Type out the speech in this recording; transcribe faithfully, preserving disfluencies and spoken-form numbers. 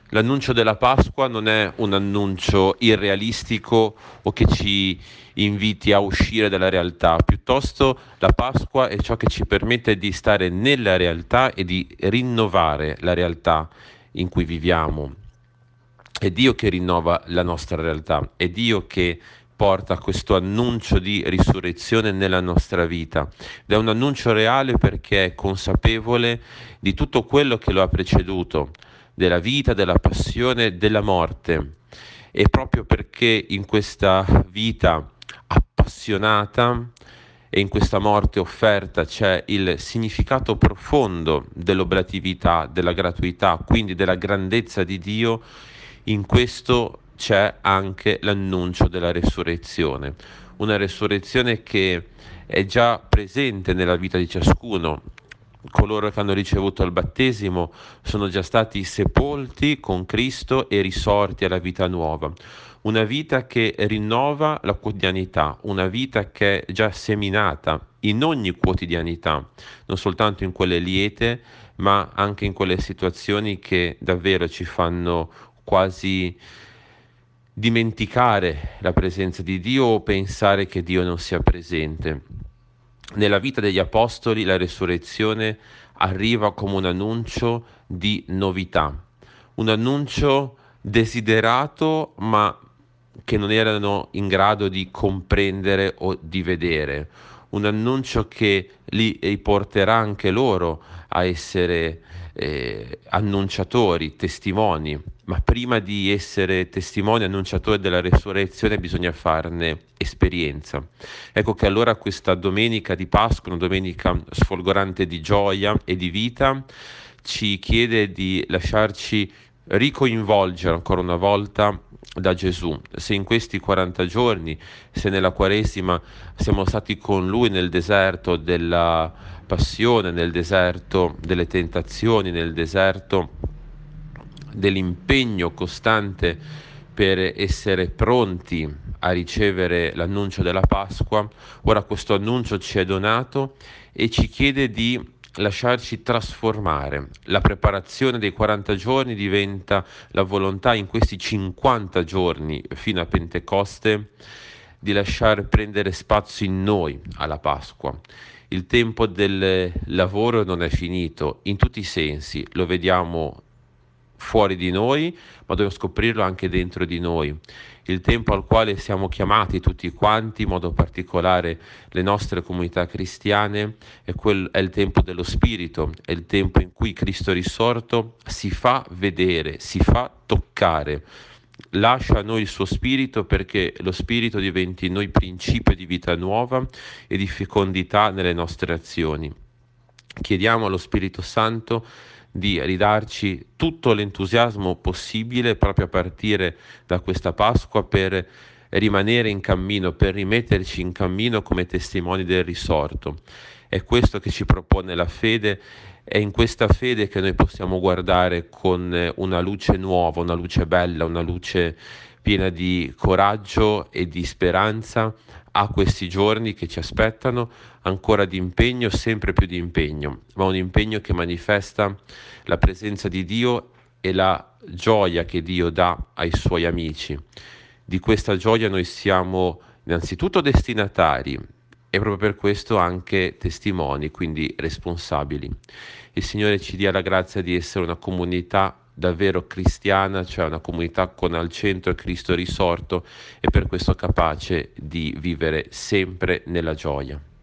L'annuncio della Pasqua non è un annuncio irrealistico o che ci inviti a uscire dalla realtà, piuttosto la Pasqua è ciò che ci permette di stare nella realtà e di rinnovare la realtà in cui viviamo. È Dio che rinnova la nostra realtà, è Dio che porta questo annuncio di risurrezione nella nostra vita. Ed è un annuncio reale perché è consapevole di tutto quello che lo ha preceduto, della vita, della passione, della morte. E proprio perché in questa vita appassionata e in questa morte offerta c'è il significato profondo dell'oblatività, della gratuità, quindi della grandezza di Dio, in questo c'è anche l'annuncio della resurrezione, una resurrezione che è già presente nella vita di ciascuno. Coloro che hanno ricevuto il battesimo sono già stati sepolti con Cristo e risorti alla vita nuova. Una vita che rinnova la quotidianità, una vita che è già seminata in ogni quotidianità, non soltanto in quelle liete, ma anche in quelle situazioni che davvero ci fanno quasi dimenticare la presenza di Dio o pensare che Dio non sia presente. Nella vita degli apostoli la resurrezione arriva come un annuncio di novità, un annuncio desiderato ma che non erano in grado di comprendere o di vedere, un annuncio che li riporterà anche loro a essere eh, annunciatori, testimoni, ma prima di essere testimoni, annunciatori della resurrezione bisogna farne esperienza. Ecco che allora questa domenica di Pasqua, una domenica sfolgorante di gioia e di vita, ci chiede di lasciarci ricoinvolgere ancora una volta da Gesù. Se in questi quaranta giorni, se nella Quaresima siamo stati con Lui nel deserto della passione, nel deserto delle tentazioni, nel deserto dell'impegno costante per essere pronti a ricevere l'annuncio della Pasqua, ora questo annuncio ci è donato e ci chiede di lasciarci trasformare. La preparazione dei quaranta giorni diventa la volontà in questi cinquanta giorni fino a Pentecoste di lasciare prendere spazio in noi alla Pasqua. Il tempo del lavoro non è finito in tutti i sensi, lo vediamo fuori di noi, ma dobbiamo scoprirlo anche dentro di noi. Il tempo al quale siamo chiamati tutti quanti, in modo particolare le nostre comunità cristiane, è, quel, è il tempo dello Spirito, è il tempo in cui Cristo risorto si fa vedere, si fa toccare. Lascia a noi il suo spirito perché lo spirito diventi in noi principio di vita nuova e di fecondità nelle nostre azioni. Chiediamo allo Spirito Santo di ridarci tutto l'entusiasmo possibile proprio a partire da questa Pasqua per rimanere in cammino, per rimetterci in cammino come testimoni del risorto. È questo che ci propone la fede, è in questa fede che noi possiamo guardare con una luce nuova, una luce bella, una luce piena di coraggio e di speranza a questi giorni che ci aspettano, ancora di impegno, sempre più di impegno, ma un impegno che manifesta la presenza di Dio e la gioia che Dio dà ai suoi amici. Di questa gioia noi siamo innanzitutto destinatari e proprio per questo anche testimoni, quindi responsabili. Il Signore ci dia la grazia di essere una comunità davvero cristiana, cioè una comunità con al centro Cristo risorto e per questo capace di vivere sempre nella gioia.